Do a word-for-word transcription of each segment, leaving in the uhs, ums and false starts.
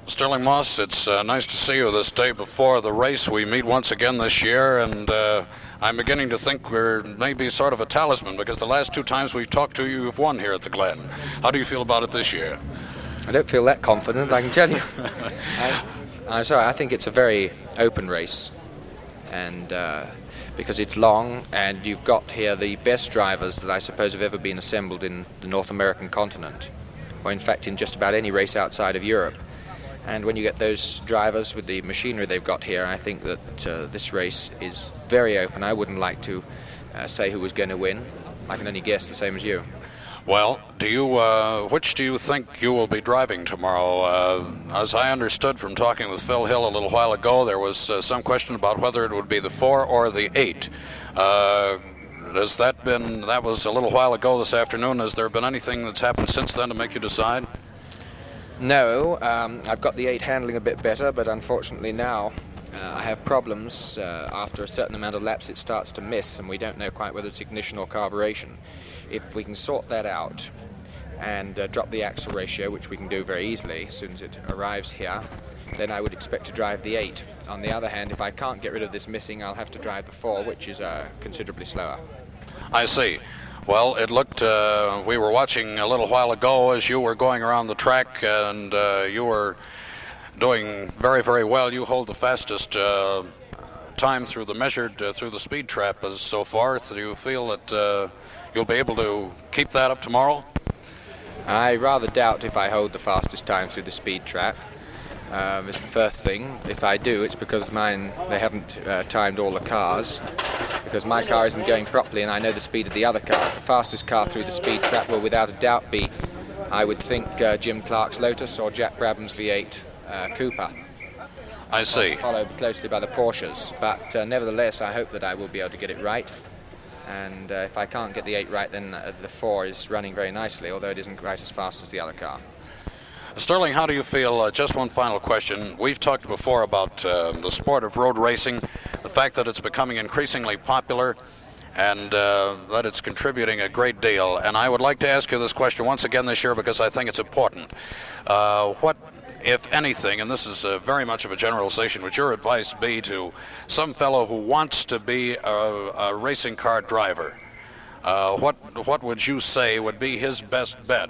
Sterling Moss, it's uh, nice to see you this day before the race. We meet once again this year, and uh, I'm beginning to think we're maybe sort of a talisman, because the last two times we've talked to you, you've won here at the Glen. How do you feel about it this year? I don't feel that confident, I can tell you. I, I'm sorry, I think it's a very open race, and uh, because it's long, and you've got here the best drivers that I suppose have ever been assembled in the North American continent, or in fact in just about any race outside of Europe. And when you get those drivers with the machinery they've got here, I think that uh, this race is very open. I wouldn't like to uh, say who was going to win. I can only guess, the same as you. Well, do you? Uh, which do you think you will be driving tomorrow? Uh, as I understood from talking with Phil Hill a little while ago, there was uh, some question about whether it would be the four or the eight. Uh, has that been? That was a little while ago this afternoon. Has there been anything that's happened since then to make you decide? No, um, I've got the eight handling a bit better, but unfortunately now uh, I have problems. Uh, after a certain amount of laps it starts to miss, and we don't know quite whether it's ignition or carburation. If we can sort that out and uh, drop the axle ratio, which we can do very easily as soon as it arrives here, then I would expect to drive the eight. On the other hand, if I can't get rid of this missing, I'll have to drive the four, which is uh, considerably slower. I see. Well, it looked, uh, we were watching a little while ago as you were going around the track, and uh, you were doing very, very well. You hold the fastest uh, time through the measured, uh, through the speed trap as so far. Do you feel that uh, you'll be able to keep that up tomorrow? I rather doubt if I hold the fastest time through the speed trap. Um, it's the first thing. If I do, it's because mine, they haven't uh, timed all the cars, because my car isn't going properly and I know the speed of the other cars. The fastest car through the speed trap will without a doubt be, I would think, uh, Jim Clark's Lotus or Jack Brabham's V eight uh, Cooper. I see. Followed closely by the Porsches, but uh, nevertheless I hope that I will be able to get it right. And uh, if I can't get the eight right, then uh, the four is running very nicely, although it isn't quite as fast as the other car. Sterling, how do you feel? Uh, just one final question. We've talked before about uh, the sport of road racing, the fact that it's becoming increasingly popular, and uh, that it's contributing a great deal. And I would like to ask you this question once again this year, because I think it's important. Uh, what, if anything, and this is uh, very much of a generalization, would your advice be to some fellow who wants to be a, a racing car driver? Uh, what, what would you say would be his best bet?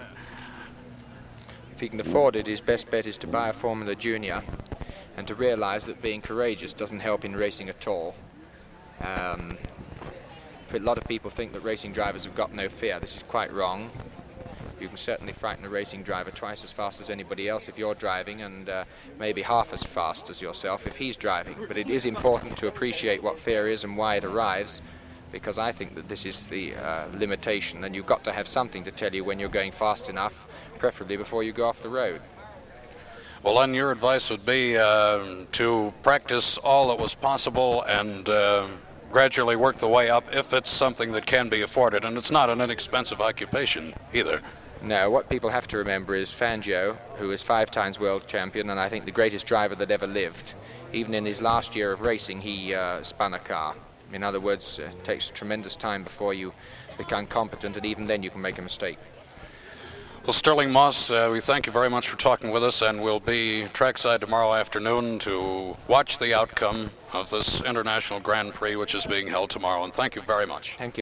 If he can afford it, his best bet is to buy a Formula Junior and to realize that being courageous doesn't help in racing at all. Um, a lot of people think that racing drivers have got no fear. This is quite wrong. You can certainly frighten a racing driver twice as fast as anybody else if you're driving, and uh, maybe half as fast as yourself if he's driving. But it is important to appreciate what fear is and why it arrives, because I think that this is the uh, limitation, and you've got to have something to tell you when you're going fast enough, preferably before you go off the road. Well, then your advice would be uh, to practice all that was possible and uh, gradually work the way up if it's something that can be afforded, and it's not an inexpensive occupation either. No, what people have to remember is Fangio, who is five times world champion and I think the greatest driver that ever lived. Even in his last year of racing, he uh, spun a car. In other words, it takes tremendous time before you become competent, and even then you can make a mistake. Well, Sterling Moss, uh, we thank you very much for talking with us, and we'll be trackside tomorrow afternoon to watch the outcome of this International Grand Prix, which is being held tomorrow. And thank you very much. Thank you.